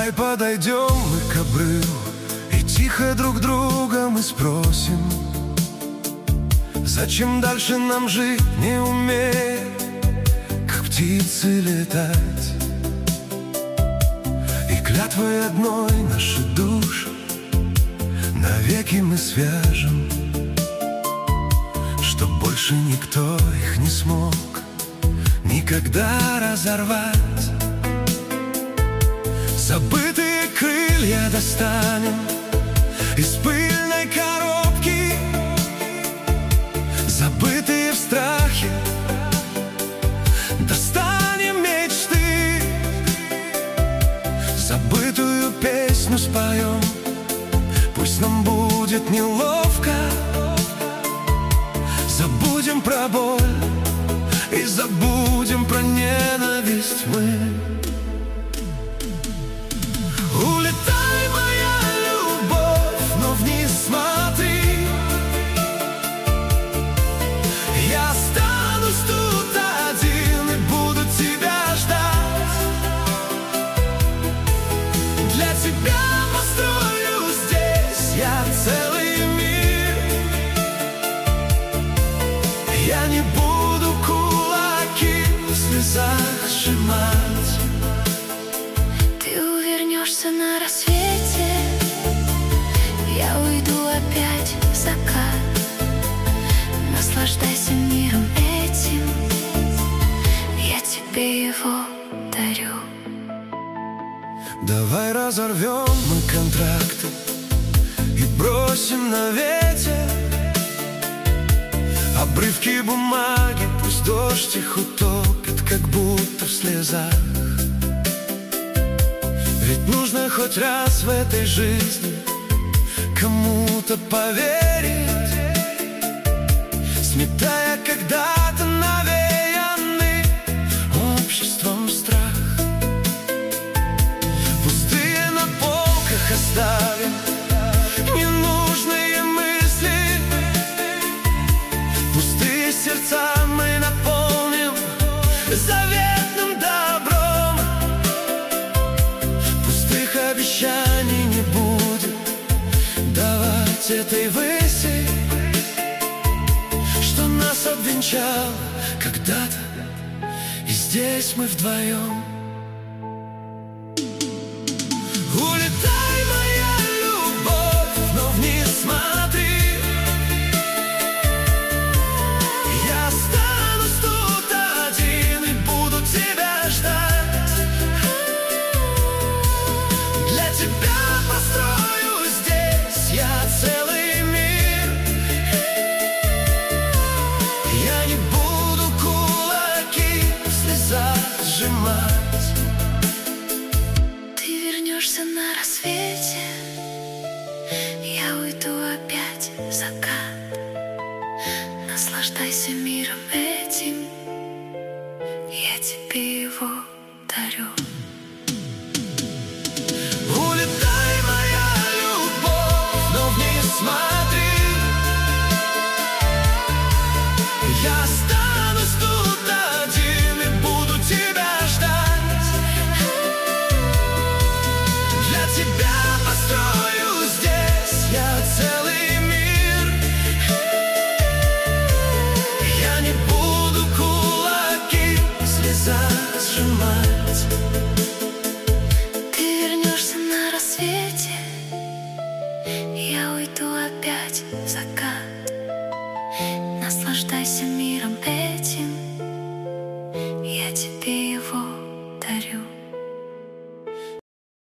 Давай подойдем мы к обрыву и тихо друг друга мы спросим, зачем дальше нам жить, не умея, как птицы летать. И клятвой одной наши души навеки мы свяжем, чтоб больше никто их не смог никогда разорвать. Забытые крылья достанем из пыльной коробки, забытые в страхе достанем мечты, забытую песню споем. Пусть нам будет неловко, забудем про боль и забудем про ненависть мы. Улетай, моя любовь, но вниз смотри. Я останусь тут один и буду тебя ждать. Для тебя построю здесь я целый мир. Я не буду кулаки в слезах сжимать. На рассвете я уйду опять в закат. Наслаждайся миром этим, я тебе его дарю. Давай разорвем мы контракты и бросим на ветер обрывки бумаги, пусть дождь их утопит, как будто в слезах. Ведь нужно хоть раз в этой жизни кому-то поверить, сметая когда-то навеянный обществом страх. Пустые на полках оставим ненужные мысли, пустые сердца мы наполним заветным добром. Обещаний не будет давать этой выси, что нас обвенчало когда-то, и здесь мы вдвоем. Улетай, моя любовь, но вниз смотри. Я останусь тут один и буду тебя ждать. Тебя построю здесь я целый мир. Я не буду кулаки в слезах сжимать. Ты вернешься на рассвете, я уйду опять в закат. Наслаждайся миром этим, я тебе его дарю. Смотри, я останусь тут один и буду тебя ждать. Для тебя построю здесь я целый мир. Я не буду кулаки в слезах сжимать. Ты вернешься на рассвете, я уйду опять в закат. Наслаждайся миром.